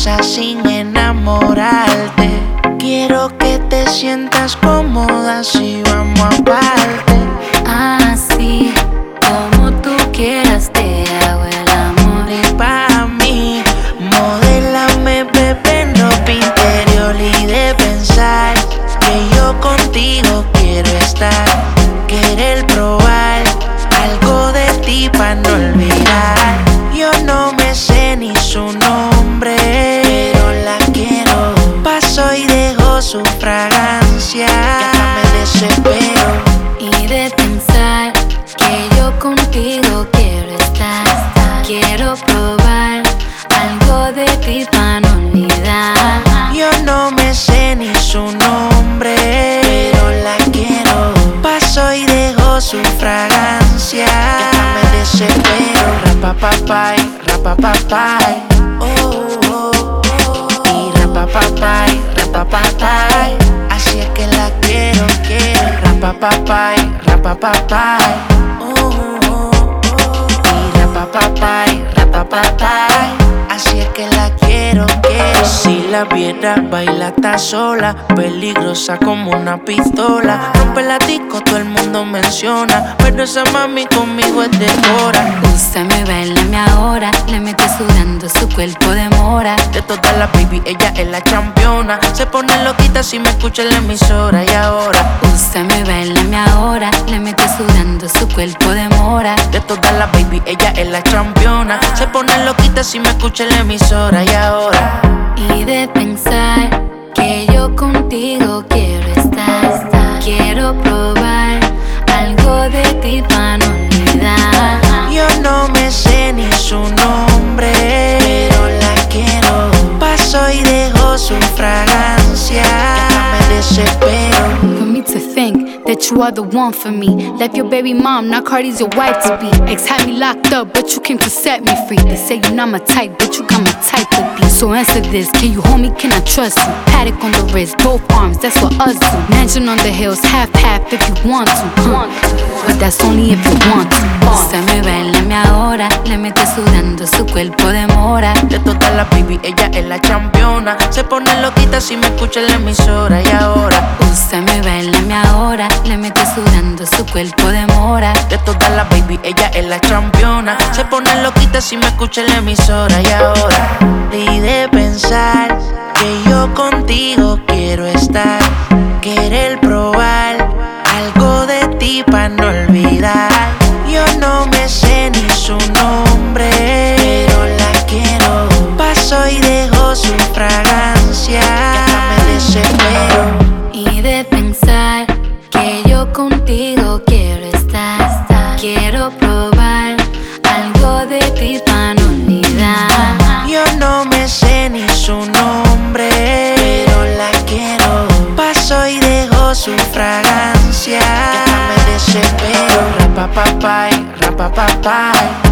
pasa sin enamorarte. Quiero que te sientas cómoda si vamos aparte. Así como tú quieras te hago el amor. Y pa' mí, modélame, bebé, en ropa interior. Y de pensar que yo contigo quiero estar, querer probar algo de ti pa' no olvidar. Yo no me sé ni su nombre, pero la quiero. Paso y dejo su fragancia, que me desespero. Y de pensar que yo contigo quiero estar, quiero probar algo de ti para no olvidar. Yo no me sé ni su nombre, pero la quiero. Paso y dejo su fragancia, que me desespero. Rapapapay, rapapapay, oh, oh, oh. Y rapapapay, rapapapay, así es que la quiero. Rapapapay, rapapapay, oh, oh, oh. Y rapapapay, rapapapay, así es que la quiero. Si la viera, baila está sola, peligrosa como una pistola. Rompe la disco, todo el mundo menciona, pero esa mami conmigo es de hora. Úsame, bailame ahora, le mete sudando su cuerpo de mora. De todas las baby, ella es la campeona. Se pone loquita si me escucha en la emisora. Y ahora, úsame, bailame ahora, le mete sudando su cuerpo de mora. de todas las baby, ella es la campeona. Se pone loquita si me escucha en la emisora. Y ahora, y de pensar que yo contigo quiero estar, quiero probar algo de ti para no olvidar. yo no me sé ni su nombre, pero la quiero. Paso y dejo su fragancia, que me desespero. For me to think that you are the one for me. Left your baby mom, now Cardi's your wife to be. Ex had me locked up, but you came to set me free. They say you're not my type, but you got my type to be. So answer this, can you hold me, can I trust you? Paddock on the wrist, both arms, that's what us do. Mansion on the hills, half if you want to, but that's only if you want to. Úsame, bailame ahora, le mete sudando su cuerpo de mora. De todas las baby, ella es la campeona. Se pone loquita si me escucha en la emisora. Y ahora, Úsame, bailame ahora, le mete sudando su cuerpo de mora. de todas las baby, ella es la campeona. Se pone loquita si me escucha en la emisora. Y ahora, y de pensar que yo contigo quiero estar, querer probar algo de ti pa' no olvidar. Yo no me sé ni su nombre, pero la quiero. Paso y dejo su fragancia, que me desespero. Y de pensar que yo contigo quiero estar, quiero probar algo de ti para no olvidar. Yo no me sé ni su nombre, pero la quiero. Paso y dejo su fragancia, que me desespero. Rapapapay, rapapapay,